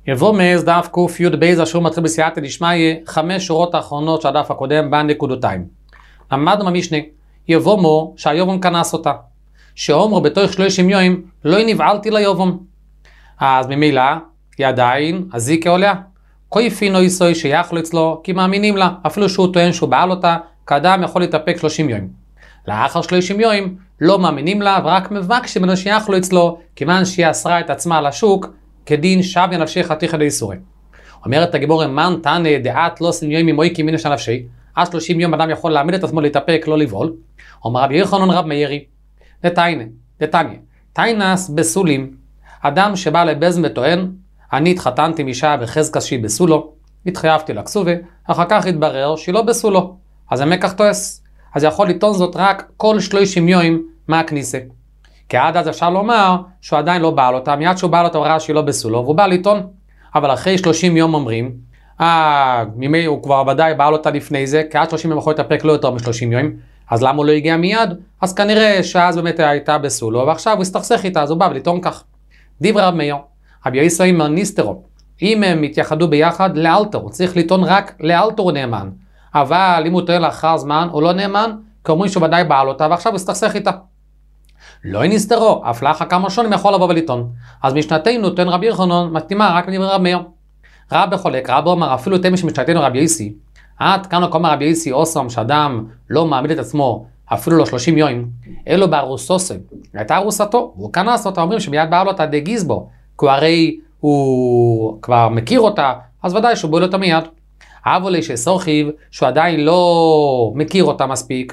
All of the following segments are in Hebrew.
יבוא מאז דף ק"י בייז אשר מתחיל בסייעתא דשמיא, 5 שורות האחרונות של הדף הקודם בנקודותיים. למדנו במשנה, יבומו שהיובום כנס אותה, שאומרו בתוך 30 יום לא נבעלתי ליובום. אז ממילא היא עדיין הזיקה עולה, כויפין או איסוי שיחלו אצלו כי מאמינים לה, אפילו שהוא טוען שהוא בעל אותה, כאדם יכול להתאפק 30 יום. לאחר 30 יום לא מאמינים לה ורק מבקשים ממנו שיחלו אצלו, כיוון שהיא אסרה את עצמה על השוק כדין שב ינפשי חתיכא דאיסורי. אומרת הגימורה, מן תנא דעת לא סין יום מויקי מינא שנפשי, אז 30 יום אדם יכול להעמיד את עצמו להתאפק, לא לבעול. אומר רבי יוחנן רב מאירי, דתניא, תיינס בסולים, אדם שבא לבזן וטוען, אני התחתנתי עם אישה בחזקה שהיא בסולו, התחייבתי לכסובה, אחר כך התברר שהיא לא בסולו, אז המקח טועס, אז יכול לטעון זאת רק כל 30 יום מהכניסה. כי עד אז אפשר לומר שהוא עדיין לא בעל אותה, מיד שהוא בעל אותה הוא ראה שהיא לא בסולו, והוא בא לטעון. אבל אחרי 30 יום אומרים, ממי הוא כבר ודאי בעל אותה לפני זה, כי עד 30 יום יכול להתאפק לא יותר מ-30 יום, אז למה הוא לא הגיע מיד? אז כנראה שאז באמת הייתה בסולו, ועכשיו הוא הסתכסך איתה, אז הוא בא ולטעון כך. דברי רב מאיר, רבי יוסי אומר ניסטרו, אם הם התייחדו ביחד לאלתר, הוא צריך לטעון רק לאלתר הוא נאמן, אבל אם הוא טוען לאחר זמן הוא לא נאמן, כי אומרים שהוא ודאי בעל אותה, ועכשיו הוא הסתכסך איתה. לא ניסטרו, אף לאחר כמה שנים יכול לבוא ולטעון. אז משנתנו טוען רבי יוחנן מתאימה רק לדברי רב מאיר. רב בחולק, רב אומר אפילו תמי שמשנתנו רבי יוסי, עד כאן אומר רבי יוסי אוסם שאדם לא מעמיד את עצמו אפילו לא 30 יום, אלו בארוסוסה, הייתה ארוסתו, והוא כנס אותה, אומרים שמיד בעל אותה דגיז בו, כי הרי הוא כבר מכיר אותה, אז ודאי שהוא בועל אותה מיד. אבל שסורחיב, שהוא עדיין לא מכיר אותה מספיק,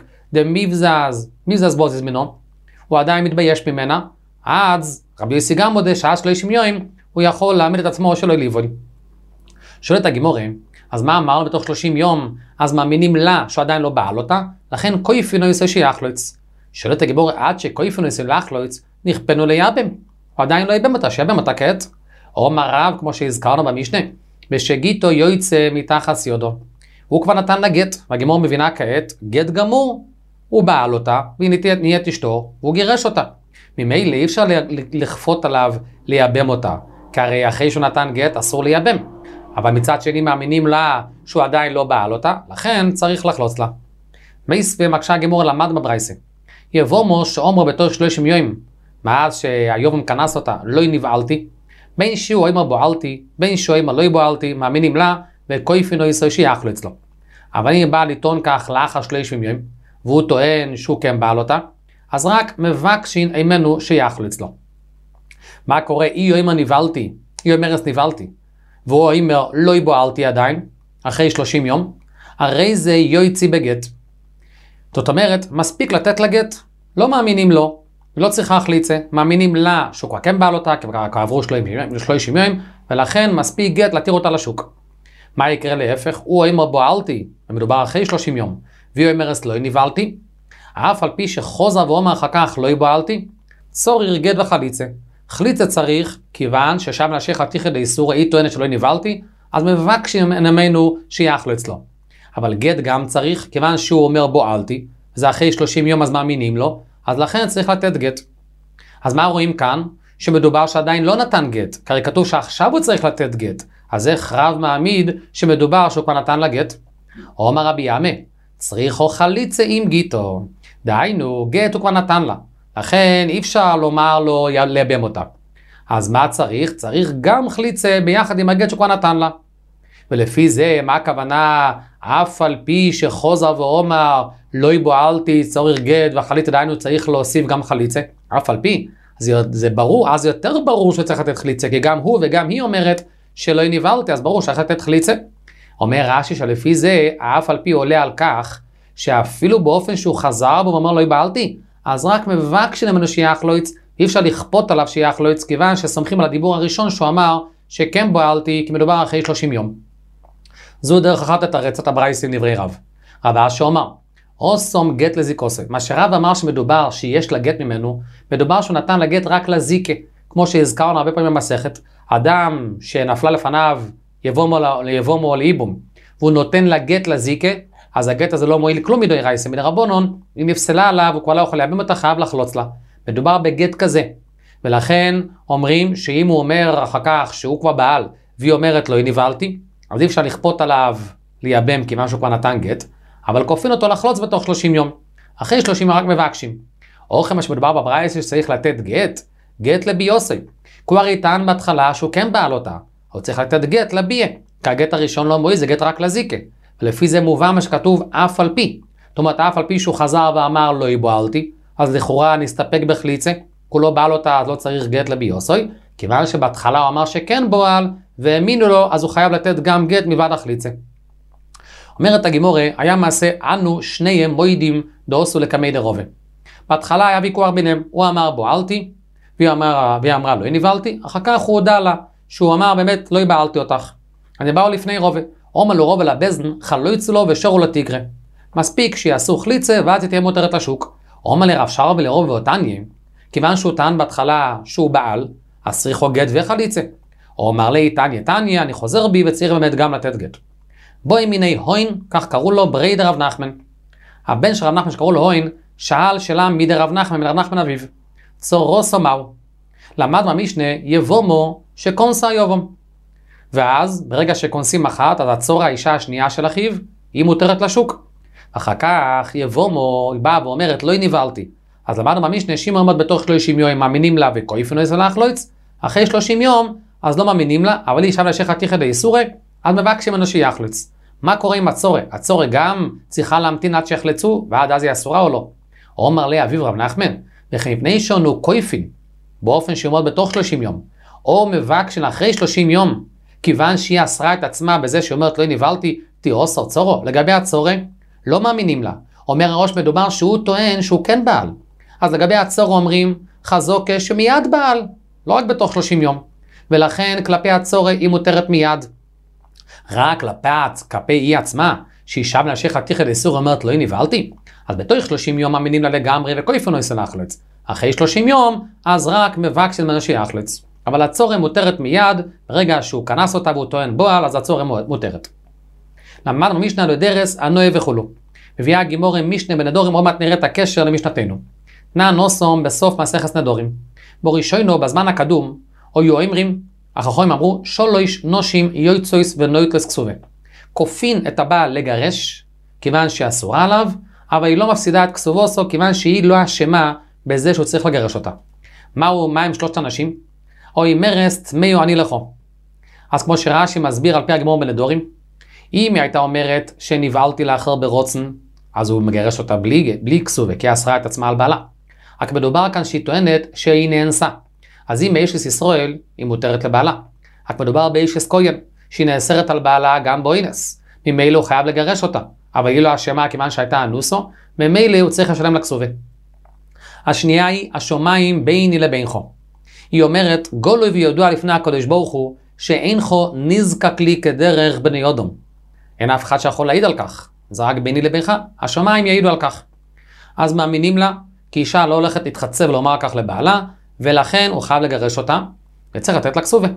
מבזז בו זמנו, הוא עדיין מתבייש ממנה, אז רבי יוסי גם מודה שעד 30 יום, הוא יכול להעמיד את עצמו שלא ליבול. שואלת הגימורה, אז מה אמרנו בתוך 30 יום, אז מאמינים לה שהוא עדיין לא בעל אותה, לכן כויפינו יעשה שיחלוץ. שואלת הגימורה, עד שכויפינו יעשה להחלוץ, נכפנו ליבם. הוא עדיין לא יבם אותה, שיבם אותה כעת. אומר רב, כמו שהזכרנו במשנה, בשגיתו יויצא מתחת יודו. הוא כבר נתן לה גט, והגימורה מבינה כעת, גט גמור, הוא בעל אותה, והיא נהיית אשתו, והוא גירש אותה. ממילא אי אפשר לכפות עליו לייבם אותה, כי הרי אחרי שהוא נתן גט אסור לייבם. אבל מצד שני מאמינים לה שהוא עדיין לא בעל אותה, לכן צריך לחלוץ לה. מייס ומקשה הגימור למד בברייסה. יבומו שאומרו בתוך 30 יום, מאז שהיובם כנס אותה, לא נבעלתי, בין שהוא אמר בועלתי, בין שהוא אמר לא בועלתי, מאמינים לה, וכויפינו יסוי שיחלו אצלו. אבל אם בא לטעון כך לאחר 30 יום, והוא טוען שהוא כן בעל אותה, אז רק מבקשים ממנו שיחלו אצלו. מה קורה? היא אומר נבעלתי, היא אומרת נבעלתי, והוא אומר לא בועלתי עדיין, אחרי 30 יום, הרי זה יוצא בגט. זאת אומרת, מספיק לתת לגט, לא מאמינים לו, לא צריכה חליצה, מאמינים לה שהוא כבר כן בעל אותה, כי עברו 30 יום, ולכן מספיק גט להתיר אותה לשוק. מה יקרה להפך? הוא אומר בועלתי, ומדובר אחרי 30 יום, והיא אומרת לא נבעלתי, אף על פי שחוזר ואומר אחר כך לא בועלתי, צורך גט וחליצה. חליצה צריך, כיוון ששם נשי חתיכא דאיסורא, היא טוענת שלא נבעלתי, אז מבקשים ממנו שיחלו אצלו. אבל גט גם צריך, כיוון שהוא אומר בועלתי, זה אחרי 30 יום אז מאמינים לו, אז לכן צריך לתת גט. אז מה רואים כאן? שמדובר שעדיין לא נתן גט, כי כתוב שעכשיו הוא צריך לתת גט, אז איך רב מעמיד שמדובר שהוא כבר נתן לה גט? אומר רבי ימי, צריכו חליצה עם גיטו, דהיינו גט הוא כבר נתן לה, לכן אי אפשר לומר לו לייבם אותה. אז מה צריך? צריך גם חליצה ביחד עם הגט שכבר נתן לה. ולפי זה, מה הכוונה? אף על פי שחוזר ואומר לא בועלתי צורך גט וחליצה, דהיינו צריך להוסיף גם חליצה. אף על פי, זה ברור, אז יותר ברור שצריך לתת חליצה, כי גם הוא וגם היא אומרת שלא נבעלתי, אז ברור שצריך לתת חליצה. אומר רש"י שלפי זה, אף על פי עולה על כך, שאפילו באופן שהוא חזר בו ואומר לא בעלתי, אז רק מבקשים ממנו שיחלוץ, אי אפשר לכפות עליו שיחלוץ, כיוון שסומכים על הדיבור הראשון שהוא אמר שכן בועלתי, כי מדובר אחרי 30 יום. זו דרך אחת לתרץ את הברייסה לדברי רב. רב אשי אומר, אוסום גט לזיקוסה. מה שרב אמר שמדובר שיש לגט ממנו, מדובר שהוא נתן לגט רק לזיקה, כמו שהזכרנו הרבה פעמים במסכת, אדם שנפלה לפניו יבומו לאיבום, והוא נותן לגט לזיקה, אז הגט הזה לא מועיל כלום מדאורייתא, מדרבנן, אם יפסלה עליו הוא כבר לא יכול לייבם אותה, חייב לחלוץ לה. מדובר בגט כזה, ולכן אומרים שאם הוא אומר אחר כך שהוא כבר בעל, והיא אומרת לו, היא נבהלתי, אז אי אפשר לכפות עליו לייבם כיוון שהוא כבר נתן גט, אבל כופין אותו לחלוץ בתוך 30 יום. אחרי 30 יום רק מבקשים. אורכם שמדובר בברייתא שצריך לתת גט לביוסי. כבר יטען בהתחלה שהוא כן בעל אותה, הוא צריך לתת גט לביה, כי הגט הראשון לא מועיל, זה גט רק לזיקה. ולפי זה מובן מה שכתוב אף על פי. זאת אומרת, אף על פי שהוא חזר ואמר לא יבועלתי, אז לכאורה נסתפק בחליצה, הוא לא בעל אותה, אז לא צריך גט לביוסוי, כיוון שבהתחלה הוא אמר שכן בועל, והאמינו לו, אז הוא חייב לתת גם גט מלבד החליצה. אומרת הגימורה, היה מעשה אנו שניהם מוידים דעושו לקמי דרובה. בהתחלה היה ויכוח ביניהם, הוא אמר בועלתי, והיא אמרה לא נבהלתי, אחר כך הוא הודע לה, שהוא אמר באמת לא יבעלתי אותך. אני באו לפני רובה, אומר לו רובה לבזן, חלויצו לו ושורו לתיגרה. מספיק שיעשו חליצה ואז תהיה מותרת לשוק. אומר לרב שר ולרובה ואותניה, כיוון שהוא טען בהתחלה שהוא בעל, אז צריכו גט וחליצה. הוא אמר לי תניה, אני חוזר בי וצריך באמת גם לתת גט. בואי מיני הוין, כך קראו לו ברי דרב נחמן. הבן של רב נחמן שקראו לו הוין, שאל שאלה מי דרב נחמן, מרב נחמן אביו. צורו סומאו. למד מהמשנה יבומו שקונסה יובום. ואז ברגע שקונסים אחת, אז הצור האישה השנייה של אחיו, היא מותרת לשוק. אחר כך יבומו, היא באה ואומרת לא נבהלתי. אז למדנו מהמשנה שימר עומד בתוך 30 יום, מאמינים לה וכויפנו איזה להחלוץ. אחרי 30 יום, אז לא מאמינים לה, אבל היא ישב לשך התיכא דאיסורי, אז מבקשים ממנו שיחלץ. מה קורה עם הצורה? הצורה גם צריכה להמתין עד שיחלצו, ועד אז היא אסורה או לא? אומר לי אביו רב נחמן, וכי מפני שונו קויפין, באופן שיעמוד בתוך 30 יום, או מבקשים אחרי 30 יום, כיוון שהיא אסרה את עצמה בזה שאומרת לא נבהלתי, תירוסו צורו, לגבי הצורה, לא מאמינים לה. אומר הראש מדובר שהוא טוען שהוא כן בעל. אז לגבי הצורה אומרים, חזוקה שמיד בעל, לא רק בתוך 30 יום. ולכן כלפי הצורה היא מותרת מיד. רק כלפי היא עצמה, שהיא שב להשך התיכא דאיסור אומרת לא נבהלתי, אז בתוך 30 יום מאמינים לה לגמרי וכויפנו איזה להחלץ. אחרי 30 יום, אז רק מבקשים ממנו שיחלץ. אבל הצורה מותרת מיד, ברגע שהוא כנס אותה והוא טוען בועל, אז הצורה מותרת. למדנו משנה לדרס, הנועה וכולו. מביאה הגימורה משנה בנדורים, עוד מעט נראה את הקשר למשנתנו. נא נוסום בסוף מסכת נדורים. בראשונו בזמן הקדום, או יואמרים, החכמים אמרו, שלוש נושים יויצויס ונויטלס כסובה. כופין את הבעל לגרש, כיוון שאסורה עליו, אבל היא לא מפסידה את כסובוסו, כיוון שהיא לא אשמה בזה שהוא צריך לגרש אותה. מה הם שלושת אנשים? או אם מרס תמיו אני לכו. אז כמו שרש"י מסביר על פי הגמור בנדורים, אם היא הייתה אומרת שנבהלתי לאחר ברוצן, אז הוא מגרש אותה בלי כסובה, כי אסרה את עצמה על בעלה. רק מדובר כאן שהיא טוענת שהיא נאנסה. אז אם באישס ישראל, היא מותרת לבעלה. רק מדובר באישס כהן, שהיא נאסרת על בעלה גם באינס. ממילא הוא חייב לגרש אותה, אבל היא לא אשמה כיוון שהייתה אנוסו, ממילא הוא צריך לשלם לכסובה. השנייה היא השומיים ביני לבינך. היא אומרת, גולוי וידוע לפני הקדוש ברוך הוא, שאינך נזקק לי כדרך בני אדם. אין אף אחד שיכול להעיד על כך, זה רק ביני לבינך, השומיים יעידו על כך. אז מאמינים לה, כי אישה לא הולכת להתחצב ולומר כך לבעלה, ולכן הוא חייב לגרש אותה, וצריך לתת לה כסובה.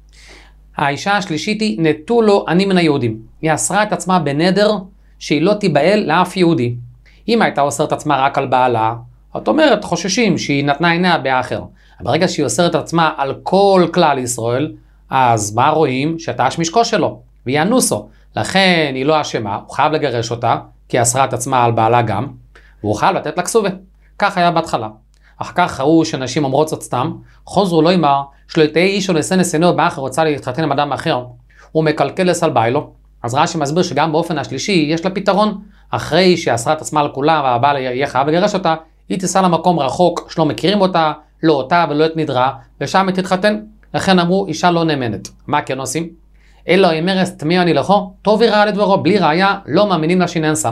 האישה השלישית היא נטו לו אני מן היהודים. היא אסרה את עצמה בנדר שהיא לא תיבעל לאף יהודי. אם הייתה אוסרת את עצמה רק על בעלה, זאת אומרת חוששים שהיא נתנה עיניה באחר. ברגע שהיא אוסרת את עצמה על כל כלל ישראל, אז מה רואים? שתש משקו שלו, והיא אנוסו. לכן היא לא אשמה, הוא חייב לגרש אותה, כי היא אסרה את עצמה על בעלה גם, והוא חייב לתת לה כסובה. כך היה בהתחלה. אחר כך ראו שנשים אומרות זאת סתם, חוזרו לא אמר, שלא תהיה איש או נסן נסנו באחר רוצה להתחתן עם אדם אחר, הוא מקלקל לסל ביילו. אז רש"י מסביר שגם באופן השלישי יש לה פתרון, אחרי שאסרה את עצמה על כולה והבעל יהיה חייב לגרש אותה, היא תיסע למקום רחוק שלא מכירים אותה, לא אותה ולא את נדרה, ושם היא תתחתן. לכן אמרו אישה לא נאמנת. מה כן עושים? אלא אם מרס תמיו אני לכו, טוב יראה לדברו, בלי ראיה, לא מאמינים לה שהיא נאנסה.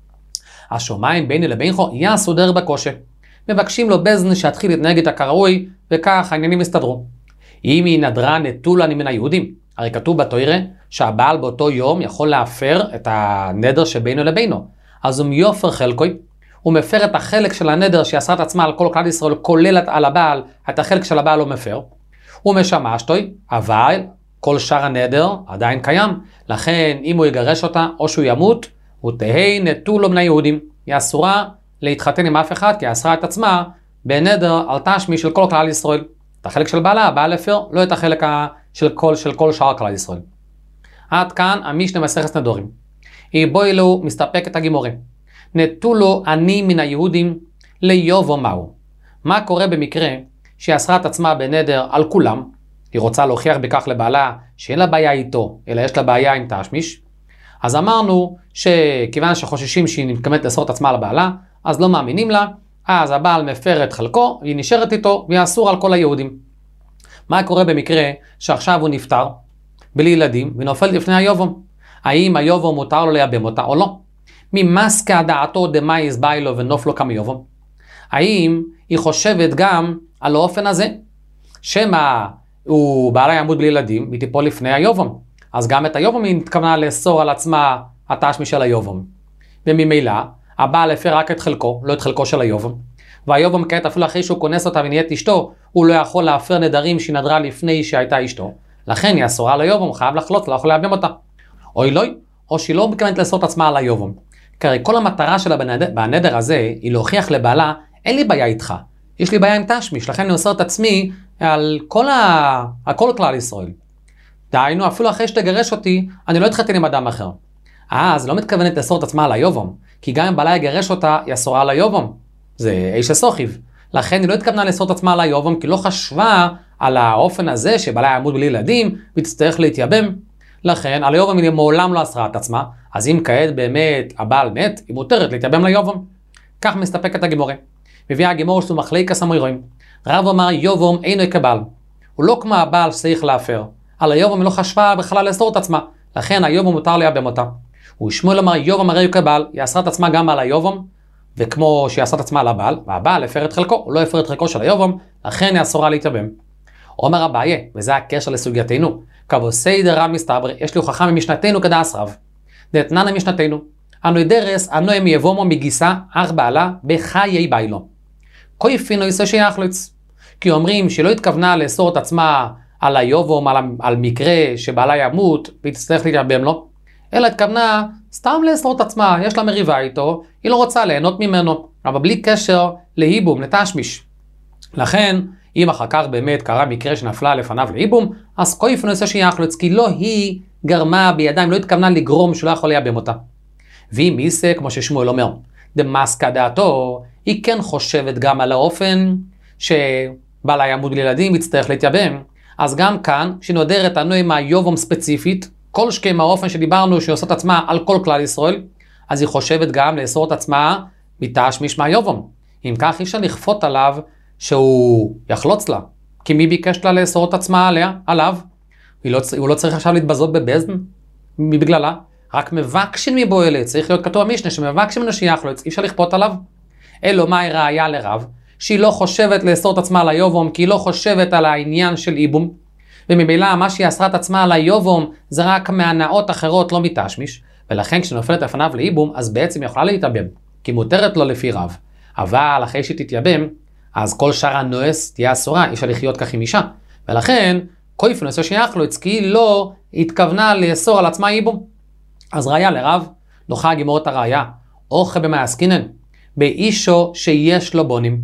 השומיים ביני לבינך יעשו דרך בקושי. מבקשים לו בזן שיתחיל להתנהג איתה כראוי, וכך העניינים יסתדרו. אם היא נדרה נטולה מן היהודים, הרי כתוב בתורה שהבעל באותו יום יכול להפר את הנדר שבינו לבינו. אז הוא מיופר חלקוי, הוא מפר את החלק של הנדר שיעשה את עצמה על כל כלל ישראל, כולל על הבעל, את החלק של הבעל הוא מפר. הוא משמשתוי, אבל כל שאר הנדר עדיין קיים. לכן אם הוא יגרש אותה או שהוא ימות, הוא תהי נטולו מן היהודים. היא אסורה להתחתן עם אף אחד, כי אסרה את עצמה בנדר על תשמי של כל כלל ישראל. את החלק של בעלה, הבעל הפר, לא את החלק של כל שאר כלל ישראל. עד כאן המשנה מסכת נדורים. בואי לו מסתפקת הגימורה. נטו לו אני מן היהודים ליובו מהו. מה קורה במקרה שהיא אסרה את עצמה בנדר על כולם, היא רוצה להוכיח בכך לבעלה שאין לה בעיה איתו, אלא יש לה בעיה עם תשמיש. אז אמרנו שכיוון שחוששים שהיא מתכוונת לאסור את עצמה על בעלה, אז לא מאמינים לה, אז הבעל מפר את חלקו, והיא נשארת איתו, והיא אסור על כל היהודים. מה קורה במקרה שעכשיו הוא נפטר, בלי ילדים, ונופל לפני היובום? האם היובום מותר לו לייבם אותה או לא? ממסקה דעתו דמאיס באי לו ונופלו כמה יובום? האם היא חושבת גם על האופן הזה? שמה הוא בעלה ימות בלי ילדים, והיא תיפול לפני היובום. אז גם את היובום היא התכוונה לאסור על עצמה התשמיש של היובום. וממילא, הבעל הפר רק את חלקו, לא את חלקו של היובום. והיובום כעת אפילו אחרי שהוא כונס אותה ונהיית אשתו, הוא לא יכול להפר נדרים שהיא נדרה לפני שהייתה אשתו. לכן היא אסורה על היובום, חייב לחלוט, לא יכול לייבם אותה. אוי לא, או שהיא לא מתכוונת לאסור את עצמה על היובום. כי הרי כל המטרה שלה בנדר הזה היא להוכיח לבעלה, אין לי בעיה איתך, יש לי בעיה עם תשמיש, לכן אני אוסר את עצמי על כל כלל ישראל. דהיינו, אפילו אחרי שתגרש אותי, אני לא אתחתן עם אדם אחר. אז לא מתכוונת לאסור את עצמה על היובום, כי גם אם בעלה יגרש אותה, היא אסורה על היובום. זה איש הסוכיב. לכן היא לא התכוונה לאסור את עצמה על היובום, כי לא חשבה על האופן הזה שבעלה ימות בלי ילדים, ותצטרך להתייבם. לכן, על היובום היא מעולם לא אסרה את עצמה, אז אם כעת באמת הבעל מת, היא מותרת להתייבם ליובום. כך מסתפקת הגימורה. מביאה הגימורה שהוא מחלקת המוירואים. רב אמר יובום אינו כבעל. הוא לא כמו הבעל שצריך להפר. על היובום היא לא חשבה בכלל לאסור את עצמה. לכן היובום מותר לייבם אותה. ושמואל אמר יובום הרי הוא כבעל. היא אסרה את עצמה גם על היובום, וכמו שהיא אסרה את עצמה על הבעל, והבעל הפר את חלקו, הוא לא הפר את חלקו של היובום, לכן היא אסורה להתייבם. אומר אביי, וזה הקשר לסוגייתנו. כבוסי דרב מסתבר, יש לי הוכחה ממשנתנו כדעס רב. דתנן משנתנו. אנו דרס, אנו הם יבומו מגיסה, אך בעלה, בחיי ביילו. כויפינו יסה שיחלוץ. כי אומרים שלא התכוונה לאסור את עצמה על היובום, על מקרה שבעלה ימות, והיא תצטרך להתייבם לו, אלא התכוונה סתם לאסור את עצמה, יש לה מריבה איתו, היא לא רוצה ליהנות ממנו, אבל בלי קשר להיבום, לתשמיש. לכן, אם אחר כך באמת קרה מקרה שנפלה לפניו להיבום, אז כויפינו יסה שיחלוץ, כי לא היא גרמה בידיים, לא התכוונה לגרום שלא יכול לייבם אותה. והיא מיסה, כמו ששמואל אומר, דמסקה דעתו, היא כן חושבת גם על האופן שבעלה ימות בלי ילדים יצטרך להתייבם. אז גם כאן, כשנודרת הנוי מהיובום ספציפית, כל שכם מהאופן שדיברנו שעושה את עצמה על כל כלל ישראל, אז היא חושבת גם לאסור את עצמה מתשמיש מהיובום. אם כך, אי אפשר לכפות עליו שהוא יחלוץ לה. כי מי ביקש לה לאסור את עצמה עליו? הוא לא צריך עכשיו להתבזות בבזן מבגללה. רק מבקשים מבועלת, צריך להיות כתוב המשנה שמבקשים ממנו שיחלוץ, אי אפשר לכפות עליו. אלו מהי ראיה לרב, שהיא לא חושבת לאסור את עצמה על היובום, כי היא לא חושבת על העניין של איבום, וממילא מה שהיא אסרה את עצמה על היובום זה רק מהנאות אחרות, לא מתשמיש, ולכן כשנופלת לפניו לאיבום, אז בעצם יכולה להתייבם, כי מותרת לו לפי רב. אבל אחרי שהיא תתייבם, אז כל שאר הנועס תהיה אסורה, אי אפשר לחיות כך עם אישה, ולכן כויפינו יסה שיחלוץ, כי היא לא התכוונה לאסור על עצמה איבום. אז ראיה לרב, דוחה הגימורת הראיה, אוכה במעסקינן, באישו שיש לו בונים,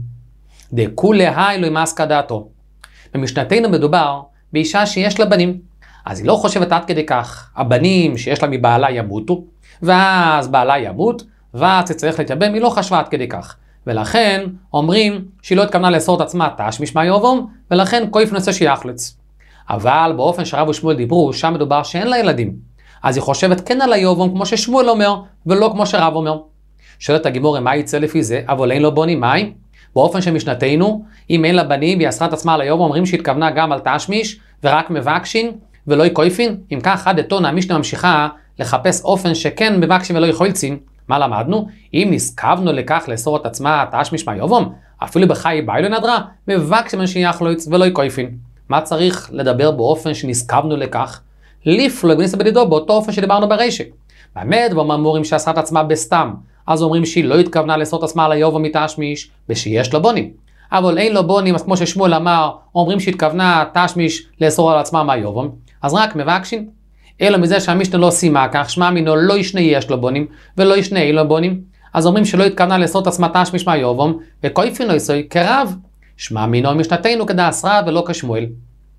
דכולי היי לא ימסקה דעתו. במשנתנו מדובר באישה שיש לה בנים, אז היא לא חושבת עד כדי כך, הבנים שיש לה מבעלה ימותו, ואז בעלה ימות, ואז צריך להתייבם, היא לא חשבה עד כדי כך. ולכן אומרים שהיא לא התכוונה לאסור את עצמה תשמיש מהיובום, ולכן כויפינו יסה שיחלוץ. אבל באופן שרב ושמואל דיברו, שם מדובר שאין לה ילדים. אז היא חושבת כן על היובום כמו ששמואל אומר, ולא כמו שרב אומר. שואלת הגימורה, מה יצא לפי זה? אבל אין לו בונים, מהי? באופן שמשנתנו, אם אין לה בנים והיא אסרה את עצמה על היובום, אומרים שהתכוונה גם על תשמיש, ורק מבקשין, ולא יקויפין. אם כך, עד אתונה, המשנה ממשיכה לחפש אופן שכן מבקשין ולא יכולצין. מה למדנו? אם נסקבנו לכך לאסור את עצמה תשמיש מהיובום, אפילו בחיי ביילו נדרה, מבקשין שיחלוץ ולא יקויפין. מה צריך לדבר באופן שנסקבנו לכך? לפלוג וניסה בדידו באותו אופן שדיברנו ברשע. באמת, ואומרים שאסרה את עצמה בסתם, אז אומרים שהיא לא התכוונה לאסור את עצמה על היובום מתשמיש, ושיש לו בונים. אבל אין לו בונים, אז כמו ששמואל אמר, אומרים שהתכוונה תשמיש לאסור על עצמה מהיובום, אז רק מבקשים. אלא מזה שהמשנה לא שימה כך, שמע מינו לא ישנה יש לו בונים, ולא ישנה אין לו בונים, אז אומרים שלא התכוונה לאסור את עצמה תשמיש מהיובום, וכויפינו יסוי כרב. שמע מינו משנתנו כדעס רב ולא כשמואל.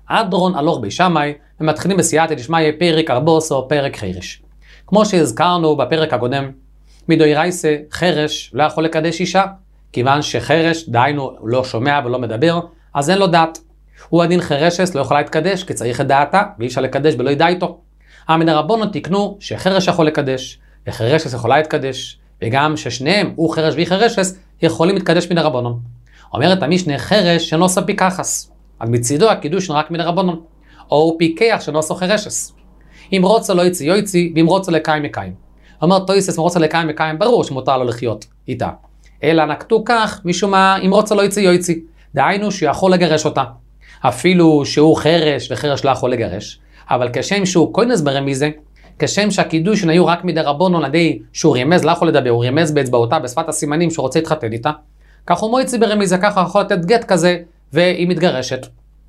אדרון הלוך בי שמאי, ומתחילים בסייעתא דשמיא פרק ארבוס או פרק חירש. כמו שהזכרנו בפרק הקודם, מדאורייתא חרש לא יכול לקדש אישה, כיוון שחרש, דהיינו, לא שומע ולא מדבר, אז אין לו דעת. הוא הדין חרשס לא יכולה להתקדש, כי צריך את דעתה, ואי אפשר לקדש ולא ידע איתו. המדרבנן תיקנו שחרש יכול לקדש, וחרשס יכולה להתקדש, וגם ששניהם, הוא חרש והיא חרשס, יכולים להתקדש מדרבנן. אומרת המשנה חרש שנוסה פיקחס, אז מצידו הקידוש רק מדרבנן, או הוא פיקח שנוסו חרשס. אם רוצה לא יצי יוצי, ואם רוצה לקיים יקיים. אומר תויסס, אם רוצה לקיים יקיים, ברור שמותר לו לחיות איתה. אלא נקטו כך, משום מה, אם רוצה לא יצי יוצי, דהיינו שיכול לגרש אותה. אפילו שהוא חרש וחרש לא יכול לגרש, אבל כשם שהוא כהנס ברמיזה, כשם שהקידושין היו רק מדרבנן, עדי שהוא רימז, לא יכול לדבר, הוא רימז באצבעותה בשפת הסימנים שהוא רוצה להתחתן איתה, כך הוא מויצי ברמיזה, ככה יכול לתת גט כזה, והיא מתגרשת.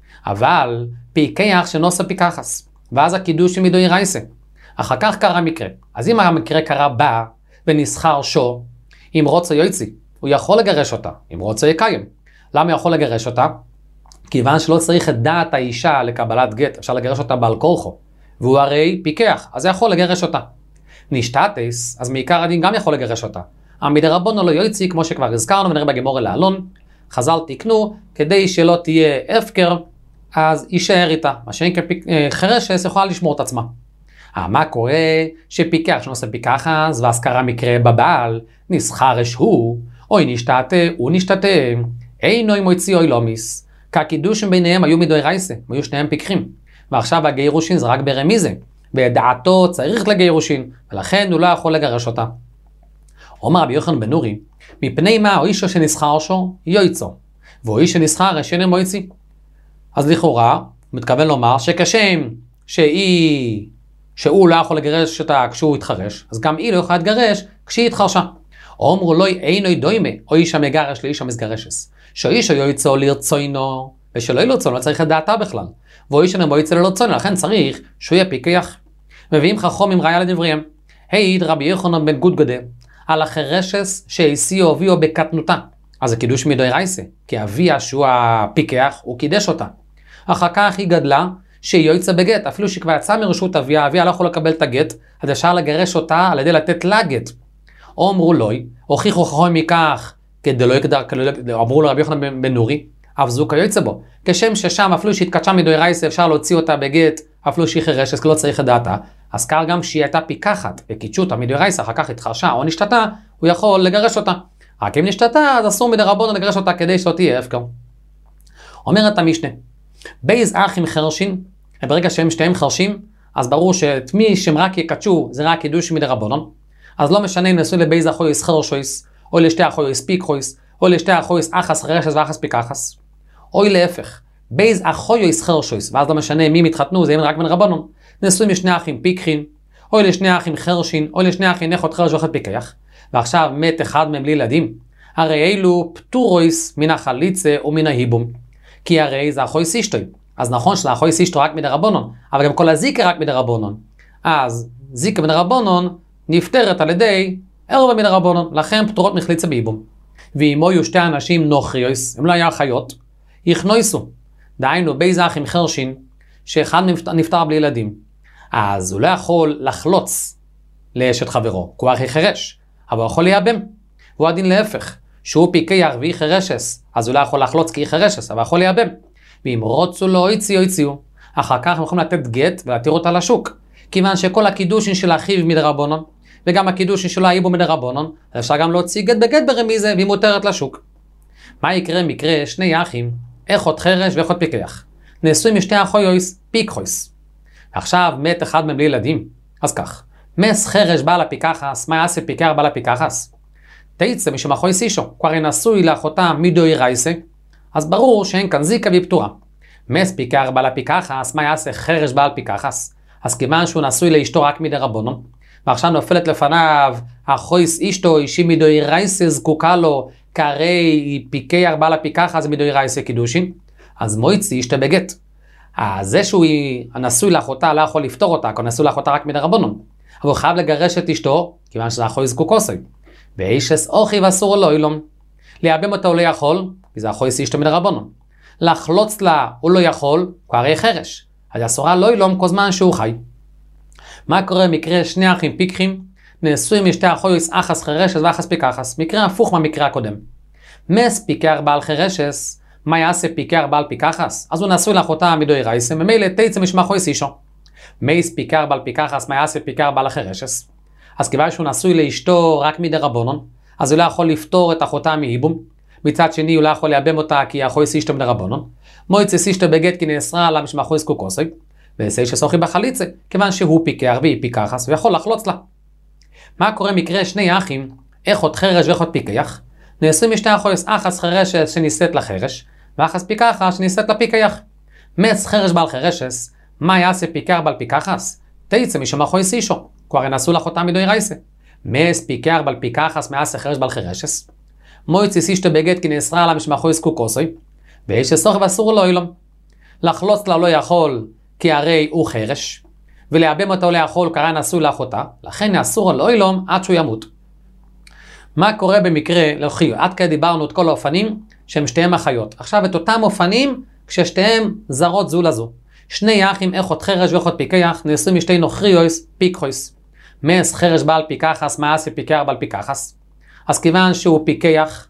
אבל פיקח שנוסה פיקחס, ואז הקידושין מדאורייתא. אחר כך קרה מקרה. אז אם המקרה קרה בה, ונסחר שו, אם רוצה יוצי, הוא יכול לגרש אותה, אם רוצה יקיים. למה יכול לגרש אותה? כיוון שלא צריך את דעת האישה לקבלת גט, אפשר לגרש אותה בעל כורחו, והוא הרי פיקח, אז יכול לגרש אותה. נשתתס, אז מעיקר הדין גם יכול לגרש אותה. המדרבנן לא יוצי, כמו שכבר הזכרנו ונראה בגמרא לעלון, חז"ל תיקנו, כדי שלא תהיה הפקר, אז יישאר איתה. מה שאין כחרשס יכולה לשמור את עצמה. מה קורה שפיקח שנושא פיקחס, ואז קרה מקרה בבעל, נסחרש הוא, אוי נשתתה, הוא נשתתה, אינו מוציא אוי לומיס. כי הקידושים ביניהם היו מדאורייתא, היו שניהם פיקחים. ועכשיו הגירושין זה רק ברמיזה, בדעתו צריך לגירושין, ולכן הוא לא יכול לגרש אותה. אומר רבי יוחנן בן נורי, מפני מה או אישו שנסחר שו, יויצו, והוא איש שנסחר שאינו מוציא. אז לכאורה, הוא מתכוון לומר שכשם שהוא לא יכול לגרש אותה כשהוא התחרש, אז גם היא לא יכולה להתגרש כשהיא התחרשה. או אמרו לו אינו דוימה, או איש המגרש לאיש המסגרשס. שאיש יוצא לרצונו, ושלא לרצונו, לא צריך את דעתה בכלל. והוא איש אינו יוצא לרצונו, לכן צריך שהוא יהיה פיקח. מביאים חכמים ראיה לדבריהם. העיד רבי יוחנן בן גודגדה, על החרשס שהסיעו אביו בקטנותה. אז זה קידוש מדאורייתא, כי אביה שהוא הפיקח, הוא קידש אותה. אחר כך היא גדלה, שהיא יוצא בגט, אפילו שכבר יצאה מרשות אביה, אביה לא יכול לקבל את הגט, אז אפשר לגרש אותה על ידי לתת לה גט. או אמרו לוי, הוכיחו חכמים מכך, כדי לא יקדר, אמרו לרבי יוחנן בן נורי, אף זוקה יוצא בו. כשם ששם, אפילו שהתקדשה מדאורייתא, אפשר להוציא אותה בגט, אפילו שהיא חרשת, כי לא צריך את דעתה. אז קר גם שהיא הייתה פיקחת, וקידשו אותה מדאורייתא, אחר כך התחרשה או נשתתה, הוא יכול לגרש אותה. רק אם נשתתה, אז אסור מדרבנן לגרש אותה כדי שלא תהיה הפקר. אומרת המשנה, בייז אחים חרשים, ברגע שהם שתיהם חרשים, אז ברור שאת מי שהם רק יקדשו, זה רק קידוש מדרבנן. אז לא משנה אם נשאו לבייז אחויס חרשויס, או לשתי אחויס פיקחויס, או לשתי אחויס אחס חרשס ואחס פיקחס. או להפך, בייז אחויס חרשויס, ואז לא משנה מי מתחתנו, זה יהיה רק מדרבנן. נשואים לשני אחים פיקחין, או לשני אחים חרשין, או לשני אחים אחות חרש ואחת פיקח. ועכשיו מת אחד מהם בלי ילדים. הרי אלו פטורויס מן החליצה ומן ההיבום. כי הרי זה אחויס אשתוי. אז נכון שלאחויס אשתו רק מדרבנן, אבל גם כל הזיקה רק מדרבנן. אז זיקה מדרבנן נפטרת על ידי ערבא מדרבנן, לכן פטורות מחליצה בהיבום. ואם היו שתי אנשים נוכריוס, הם לא היו אחיות, יכנויסו. דהיינו בייז אחים חרשין, שאחד נפטר בלי ילדים. אז הוא לא יכול לחלוץ לאשת חברו, כי הוא הכי חרש, אבל הוא יכול לייבם. והוא הדין להפך, שהוא פיקח והיא חרשס, אז הוא לא יכול לחלוץ כי היא חרשס, אבל הוא יכול לייבם. ואם רוצו לא יוציאו, אחר כך הם יכולים לתת גט ולהתיר אותה לשוק. כיוון שכל הקידושין של אחיו מדרבנן, וגם הקידושין שלו היו בו מדרבנן, אפשר גם להוציא גט בגט ברמיזה, והיא מותרת לשוק. מה יקרה מקרה שני אחים, אחות חרש ואחות פיקח? נשואים משתי אחויוס פיקחויס. עכשיו מת אחד מהם בלי ילדים. אז כך, מס חרש בעל הפיקחס, מה יעשה פיקח בעל הפיקחס? תיצא משום אחויס אישו, כבר נשוי לאחותה מדאורייתא, אז ברור שאין כאן זיקה והיא פטורה. מס פיקח בעל הפיקחס, מה יעשה חרש בעל פיקחס? אז כיוון שהוא נשוי לאשתו רק מדרבנן, ועכשיו נופלת לפניו אחויס אשתו, אישי מדאורייתא זקוקה לו, כהרי פיקח בעל הפיקחס מדאורייתא קידושין, אז מויצי ישתה בגט. זה שהוא נשוי לאחותה לא יכול לפתור אותה, כי הוא נשוי לאחותה רק מדרבנן. אבל הוא חייב לגרש את אשתו, כיוון שזה אחוי זקוקוסי. ואישס אוכי ואסור לו אילום. לייבם אותו הוא לא יכול, כי זה אחוי אשתו מדרבנן. לחלוץ לה הוא לא יכול, הוא הרי חרש. אז אסורה לא ילום כל זמן שהוא חי. מה קורה במקרה שני אחים פיקחים, נשואים משתי אחויס אחס חרשס ואחס פיקחס, מקרה הפוך מהמקרה הקודם. מס פיקח בעל חרשס, מה יעשה פיקח בעל פיקחס? אז הוא נשוי לאחותה מדוי רייסה, ממילא תצא משמע חויס אישו. מס פיקח בעל פיקחס, מה יעשה פיקח בעל החרשס? אז כיוון שהוא נשוי לאשתו רק מדי רבונון, אז הוא לא יכול לפתור את אחותה מהיבום. מצד שני הוא לא יכול לייבם אותה כי החויס אישתו מדי רבונון. מויצס אישתו בגט כי נאסרה לה משמע חויס קוקוסי, ועשה שסוחי בחליצה, כיוון שהוא פיקח והיא פיקחס ויכול לחלוץ לה. מה קורה מקרה שני אחים, איכות חרש ואיכות פיקח? נשואים משתי אחויס אחס חרשס שנישאת לחרש, ואחס פיקחס שנישאת לפיקח. מס חרש בעל חרשס, מה יעשה פיקח בעל פיקחס? תצא משום אחויס אישו, כבר נשאו לאחותה מדוי רייסה. מס פיקח בעל פיקחס, מה יעשה חרש בעל חרשס? מויצס אישתו בגט כי נאסרה לה משום אחויס קוקוסי, ויש שסוחי ואסור לו אילום. לחלוץ לה לא יכול, כי הרי הוא חרש, ולייבם אותו לא יכול, קרא נשוי לאחותה, לכן אסור לו אילום עד שהוא ימות. מה קורה במקרה, עד כדי דיברנו את כל האופנים שהם שתיהם אחיות. עכשיו את אותם אופנים כששתיהם זרות זו לזו. שני אחים איכות חרש ואיכות פיקח נשואים משתי נוכריוס פיקחויס. מס חרש בעל פיקחס, מה יעשה פיקח בעל פיקחס? אז כיוון שהוא פיקח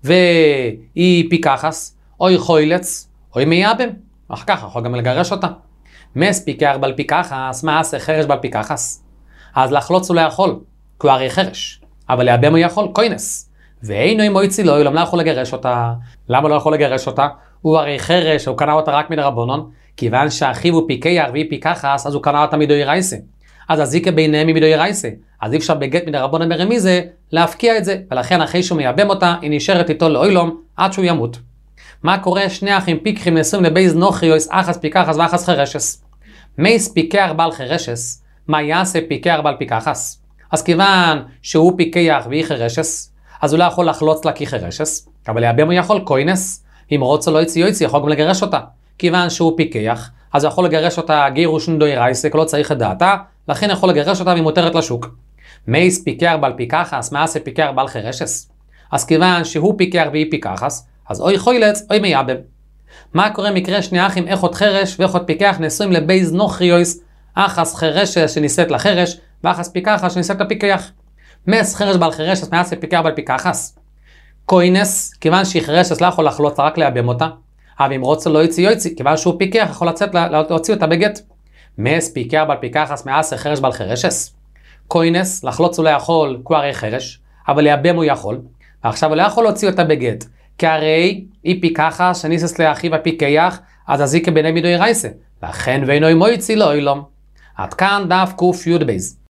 והיא פיקחס, אוי חוילץ, אוי מייבם, אחר כך יכול גם לגרש אותה. מס פיקח בעל פיקחס, מה יעשה חרש בעל פיקחס? אז לחלוץ הוא לא יכול, כי הוא הרי חרש. אבל לייבם הוא יכול, קוינס. ואינו אם מויצי לו, לא יכול לגרש אותה. למה לא יכול לגרש אותה? הוא הרי חרש, הוא קנה אותה רק מדרבנון, כיוון שאחיו הוא פיקח והיא פיקחס, אז הוא קנה אותה מדוי רייסה. אז הזיקה ביניהם היא מדוי רייסה. אז אי אפשר בגט מדרבנון ברמיזה להפקיע את זה, ולכן אחרי שהוא מייבם אותה, היא נשארת איתו לאוילום עד שהוא ימות. מה קורה? שני אחים פיקחים נשואים לבייז נוכריוס, אחס פיקחס ואחס חרשס. מייס פיקח בעל חרשס, מה יעשה פיקח בעל פיקחס? אז כיוון שהוא פיקח והיא חרשס, אז הוא לא יכול לחלוץ לה כי חרשס, אבל לייבם הוא יכול, קוינס, אם רוצה לא יצי יכול גם לגרש אותה. כיוון שהוא פיקח, אז הוא יכול לגרש אותה גירושן דוי רייסק, לא צריך את דעתה, לכן יכול לגרש אותה והיא מותרת לשוק. מייס פיקח בעל פיקחס, מה יעשה פיקח בעל חרשס? אז כיוון שהוא פיקח והיא פיקחס, אז אוי חוילץ, אוי מייבם. מה קורה מקרה שני אחים איכות חרש ואיכות פיקח נשואים לבייז נוכריוס, אחס חרשס שנישאת לחרש, ואחס פיקחס שנישאת לפיקח. מס חרש בעל חרשס, מה יעשה פיקח בעל פיקחס? קוינס, כיוון שהיא חרשס לא יכול לחלוץ רק לייבם אותה, אבל אם רוצה לא יצי, כיוון שהוא פיקח יכול לצאת להוציא אותה בגט. מס פיקח בעל פיקחס, מה יעשה חרש בעל חרשס? קוינס, לחלוץ הוא לא יכול, כי הוא הרי חרש, אבל לייבם הוא יכול, ועכשיו הוא לא יכול להוציא אותה בגט, כי הרי היא פיקחס שנישאת לאחיו הפיקח, אז הזיקה ביניהם מדוי רייסה, לכן ואינו מויצי לו אילום. עד כאן דף קוף יוד בייז.